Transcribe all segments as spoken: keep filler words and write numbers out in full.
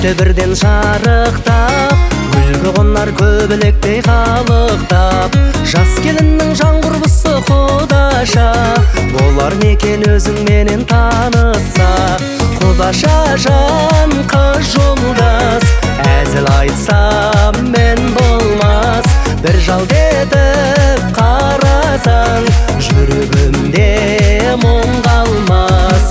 келді бірден жарықтап, гүлге қонар көбелектей қалықтап. Жас келіннің жан құрбысы құдаша, болар некен өзің менен таныса. Құдаша жан қыз жолдас, әзіл айтсам мен болмас. Бір жал детіп қарасаң, жүрегімде мұң қалмас.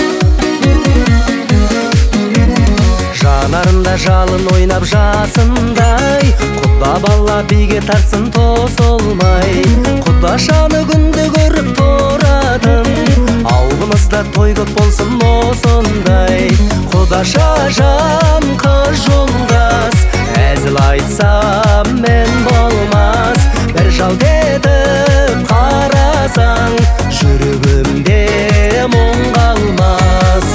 Жанарында жалын ойнап жасындай, құда бала биге тарсын тосылмай. Құдашаны күнде көріп тұратын, ауылымызда той көп болсын осындай. Құдаша жан қыз жолдас, әзіл айтсам мен болмас. Бір жал детіп қарасаң, жүрегімде мұң қалмас.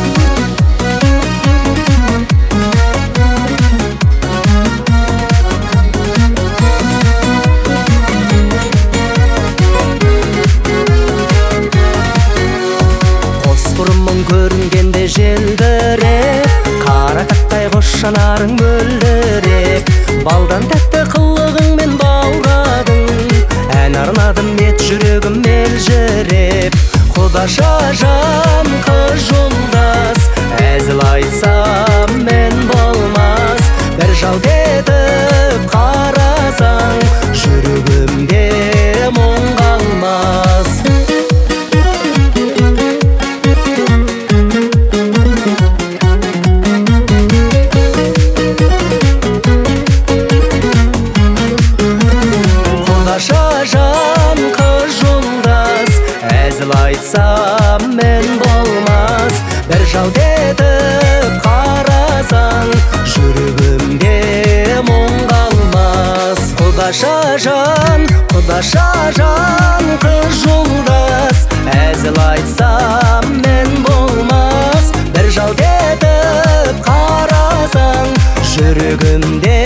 Құрымың көрінгенде желдіреп, қара қаттай қош жанарың мөлдіреп. Балдан тәтті қылығыңмен баурадың, ән арнадым ет жүрегім елжіреп. Құдаша жан қыз жолдас, әзіл айтсам мен болмас. Бір жал детіп қарасаң, жүрегімде мұң қалмас. Құдаша жан қыз жолдас, әзіл айтсам мен болмас. Бір жал детіп қарасаң, жүрегімде мұң қалмас. Құдаша жан, құдаша жан қыз жолдас, әзіл айтсам мен болмас. Бір жал детіп қарасаң, жүрегімде